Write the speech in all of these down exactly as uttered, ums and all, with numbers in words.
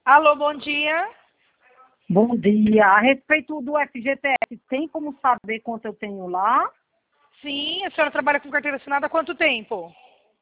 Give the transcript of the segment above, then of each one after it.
Alô, bom dia. Bom dia. A respeito do F G T S, tem como saber quanto eu tenho lá? Sim, a senhora trabalha com carteira assinada há quanto tempo?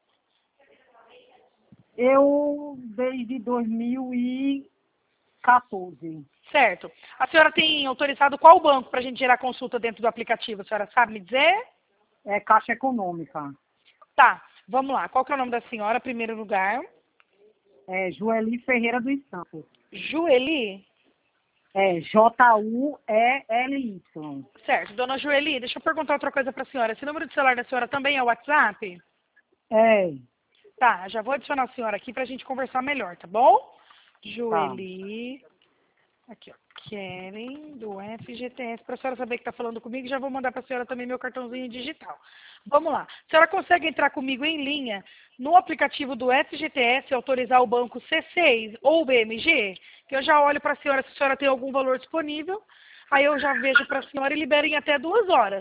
Eu, desde dois mil e quatorze. Certo. A senhora tem autorizado qual banco para a gente gerar consulta dentro do aplicativo? A senhora sabe me dizer? É Caixa Econômica. Tá, vamos lá. Qual que é o nome da senhora, primeiro lugar? É Joeli Ferreira dos Santos. Jueli? É J U E L Y. Certo. Dona Jueli, deixa eu perguntar outra coisa para a senhora. Esse número de celular da senhora também é o WhatsApp? É, Tá, já vou adicionar a senhora aqui para a gente conversar melhor, tá bom? tá. Jueli. Aqui, ó. Keren, do F G T S. Para a senhora saber que está falando comigo, já vou mandar para a senhora também meu cartãozinho digital. Vamos lá. A senhora consegue entrar comigo em linha no aplicativo do F G T S e autorizar o banco C seis ou o B M G? Que eu já olho para a senhora se a senhora tem algum valor disponível. Aí eu já vejo para a senhora e libero em até duas horas.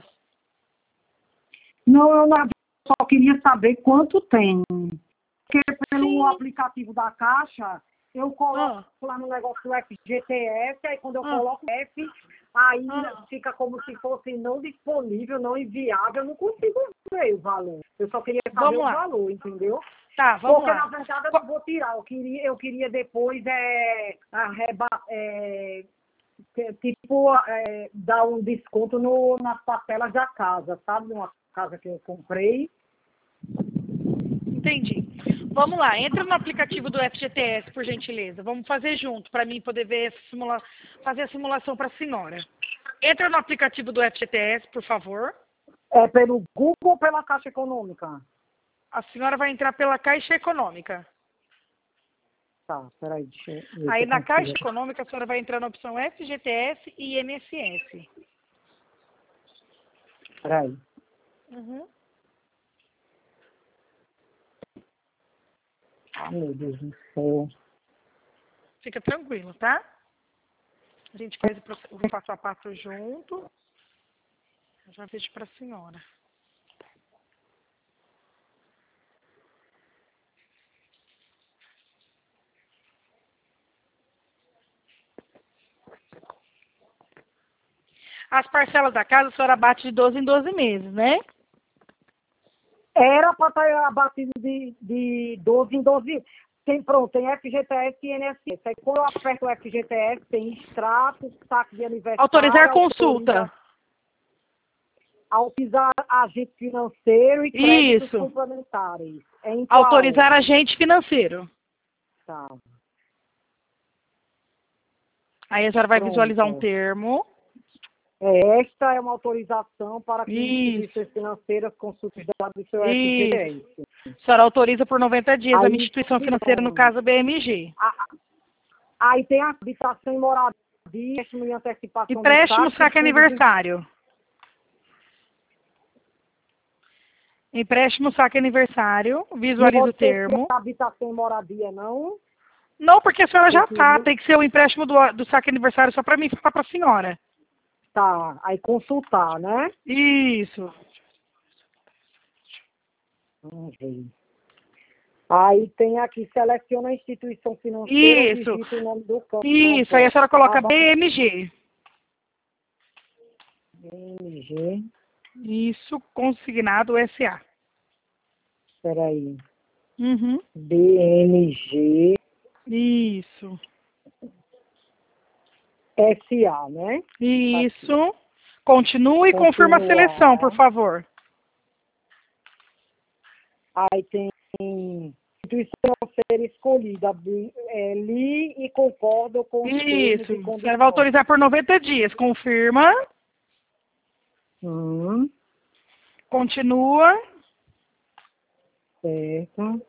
Não, eu não- só queria saber quanto tem. Porque pelo Sim. aplicativo da Caixa, eu coloco Ah, lá no negócio do F G T S, aí quando eu ah, coloco F, aí ah. fica como se fosse não disponível, não enviável, eu não consigo ver o valor. Eu só queria saber Vamos o lá. valor, entendeu? Tá, vamos Porque, lá. na verdade, eu Qu- não vou tirar. Eu queria, eu queria depois, é, arreba, é, te- tipo, é, dar um desconto no, nas parcelas da casa, sabe? Uma casa que eu comprei. Entendi. Vamos lá, entra no aplicativo do F G T S, por gentileza. Vamos fazer junto, para mim poder ver essa simula... fazer a simulação para a senhora. Entra no aplicativo do F G T S, por favor. É pelo Google ou pela Caixa Econômica? A senhora vai entrar pela Caixa Econômica. Tá, peraí, deixa eu ver se Aí eu na Caixa consigo. Econômica a senhora vai entrar na opção F G T S e I N S S. Peraí. Uhum. Ah, meu Deus do céu. Fica tranquilo, tá? A gente faz o proce- o passo a passo junto. Eu já vejo para a senhora. As parcelas da casa a senhora bate de doze em doze meses, né? Era para estar abatido de, de doze em doze. Tem, pronto, tem F G T S e I N S S. Aí quando eu aperto o F G T S, tem extrato, saque de aniversário, Autorizar autoriza, consulta. autorizar agente financeiro e créditos Isso. complementares. É em qual? Autorizar agente financeiro. Tá, Aí a senhora vai visualizar um pronto. termo. É, esta é uma autorização para que Isso. instituições financeiras consultem os dados do seu F G T S. Isso. A senhora autoriza por noventa dias a Aí, minha instituição financeira, no pronto. caso a B M G. A- Aí tem a habitação e moradia, empréstimo e antecipação do Empréstimo, saque, saque fundo de... aniversário. Empréstimo, saque aniversário. Não Visualiza o pode ser termo. habitação e moradia, não? Não, porque a senhora já Esse está. número... Tem que ser o empréstimo do, do saque aniversário só para mim falar para a senhora. Tá, aí consultar, né? Isso. Vamos ver. Aí tem aqui, seleciona a instituição financeira, Isso. digita o nome do campo. Isso. Aí a senhora coloca B M G. B M G, Isso, consignado S A. peraí. Uhum. B M G Isso. S A, né? Isso. Continue e confirma a seleção, por Continuar. favor. Aí tem instituição financeira escolhida. Bi- É, li e concordo com os termos Isso. e Você condições. vai autorizar por noventa dias. Confirma. Hum, Continua. certo.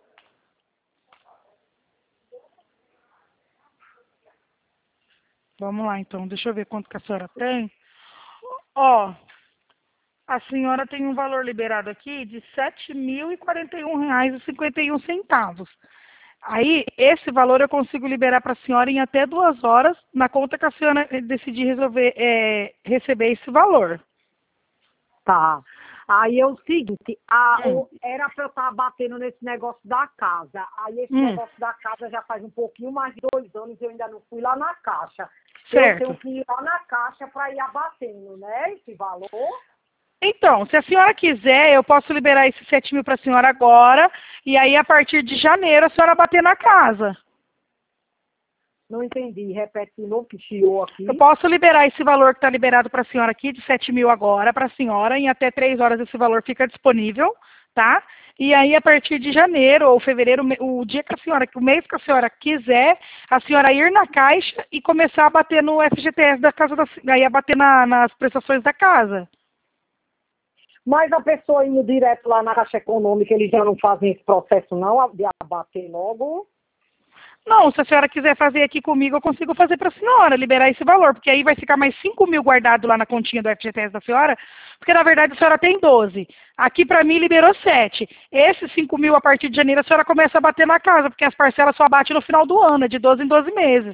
Vamos lá, então. Deixa eu ver quanto que a senhora tem. Ó, a senhora tem um valor liberado aqui de sete mil e quarenta e um reais e cinquenta e um centavos. Aí, esse valor eu consigo liberar para a senhora em até duas horas, na conta que a senhora decidir resolver, é, receber esse valor. Tá. Aí é o seguinte, a, Hum. o- era para eu estar batendo nesse negócio da casa. Aí esse Hum. negócio da casa já faz um pouquinho mais de dois anos e eu ainda não fui lá na caixa. Certo. Eu tenho que ir lá na caixa para ir abatendo, né? Esse valor. Então, se a senhora quiser, eu posso liberar esses sete mil para a senhora agora, e aí a partir de janeiro a senhora bater na casa. Não entendi. Repete de novo que chiou aqui. Eu posso liberar esse valor que está liberado para a senhora aqui, de sete mil agora, para a senhora, em até três horas esse valor fica disponível, tá? E aí, a partir de janeiro ou fevereiro, o dia que a senhora, o mês que a senhora quiser, a senhora ir na caixa e começar a bater no F G T S da casa, da, aí a bater na, nas prestações da casa. Mas a pessoa indo direto lá na Caixa Econômica, eles já não fazem esse processo não, de abater logo? Não, se a senhora quiser fazer aqui comigo, eu consigo fazer para a senhora, liberar esse valor, porque aí vai ficar mais cinco mil guardado lá na continha do F G T S da senhora, porque na verdade a senhora tem doze. Aqui para mim liberou sete. Esses cinco mil a partir de janeiro a senhora começa a bater na casa, porque as parcelas só batem no final do ano, é de doze em doze meses.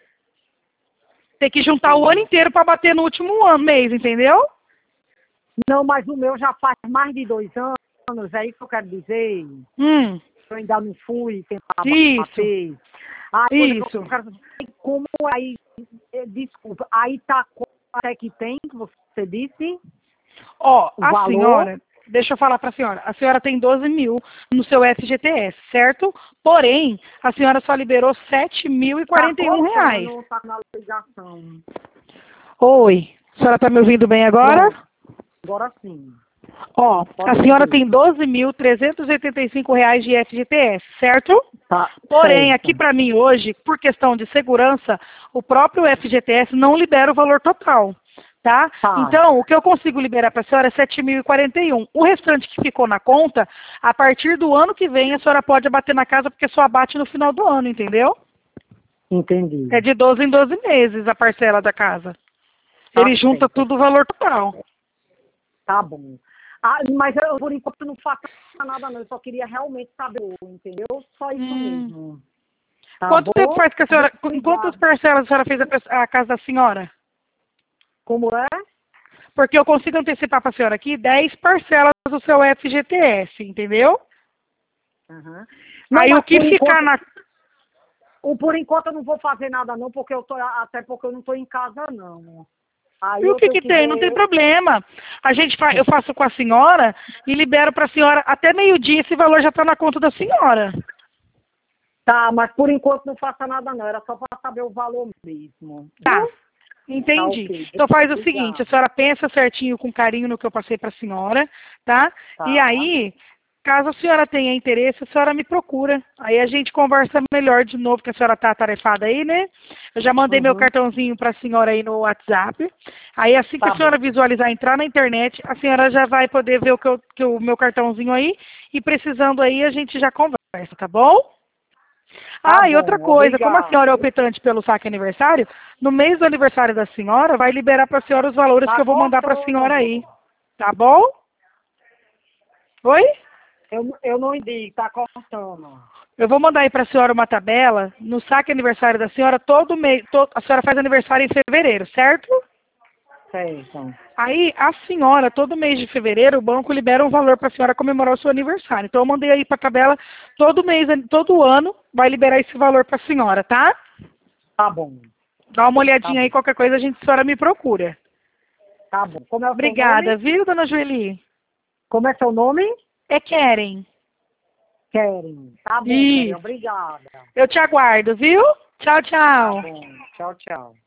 Tem que juntar o ano inteiro para bater no último ano, mês, entendeu? Não, mas o meu já faz mais de dois anos, é isso que eu quero dizer. Hum, Eu ainda não fui tentar isso, bater. Aí, isso. eu quero saber como aí, eh, desculpa, aí tá quanto é que tem, que você disse? Ó, O a valor? senhora, deixa eu falar para a senhora, a senhora tem doze mil no seu F G T S, certo? Porém, a senhora só liberou sete mil e quarenta e um reais. Não tá na ligação. Oi, a senhora está me ouvindo bem agora? Pronto, agora sim. Ó, Pode a senhora dizer. tem doze mil trezentos e oitenta e cinco reais de F G T S, certo? Tá, Porém, certo. aqui para mim hoje, por questão de segurança, o próprio F G T S não libera o valor total, tá? Tá. Então, o que eu consigo liberar para a senhora é sete mil e quarenta e um. O restante que ficou na conta, a partir do ano que vem, a senhora pode abater na casa, porque só abate no final do ano, entendeu? Entendi. É de doze em doze meses a parcela da casa. Tá Ele junta certo. tudo o valor total. Tá bom. Ah, mas eu, por enquanto, não faço nada não. Eu só queria realmente saber, entendeu? Só isso Hum. mesmo. Tá Quanto bom? tempo faz que a senhora... Em Obrigada. quantas parcelas a senhora fez a, pe- a casa da senhora? Como é? Porque eu consigo antecipar para a senhora aqui dez parcelas do seu F G T S, entendeu? Uhum. Aí mas o que por ficar enquanto, na... o, por enquanto eu não vou fazer nada não, porque eu tô, até porque eu não estou em casa não. Aí E o eu que tenho que que tem? Não tem ver. problema. A gente fa... Eu faço com a senhora e libero para a senhora até meio-dia, esse valor já está na conta da senhora. Tá, mas por enquanto não faça nada não, era só para saber o valor mesmo. Tá. Viu? Entendi. Tá, ok. Então faz o Obrigada. seguinte, a senhora pensa certinho com carinho no que eu passei para a senhora, tá? Tá. E aí, caso a senhora tenha interesse, a senhora me procura. Aí a gente conversa melhor de novo, que a senhora está atarefada aí, né? Eu já mandei meu Uhum. cartãozinho para a senhora aí no WhatsApp. Aí assim que Tá a senhora bom. visualizar, entrar na internet, a senhora já vai poder ver o que, eu, que o meu cartãozinho aí. E precisando aí, a gente já conversa, tá bom? Tá Ah, e outra bom, coisa, como a obrigada. senhora é optante pelo saque aniversário, no mês do aniversário da senhora, vai liberar para a senhora os valores Tá que eu vou mandar para a senhora cortando. aí. Tá bom? Oi? Eu, eu não entendi, tá cortando. Eu vou mandar aí para a senhora uma tabela, no saque aniversário da senhora, todo mês, to- a senhora faz aniversário em fevereiro, certo? Certo. Aí, a senhora, todo mês de fevereiro, o banco libera um valor para a senhora comemorar o seu aniversário. Então, eu mandei aí para a tabela, todo mês, todo ano, vai liberar esse valor para a senhora, tá? Tá bom. Dá uma Tá olhadinha aí, bom. qualquer coisa a gente, a senhora me procura. Tá bom. Como é o seu Obrigada, nome? viu, dona Joeli? Como é seu nome? É Keren. Keren. Tá bom, Keren. Isso. Obrigada. Eu te aguardo, viu? Tchau, Tá tchau. bom. Tchau, tchau.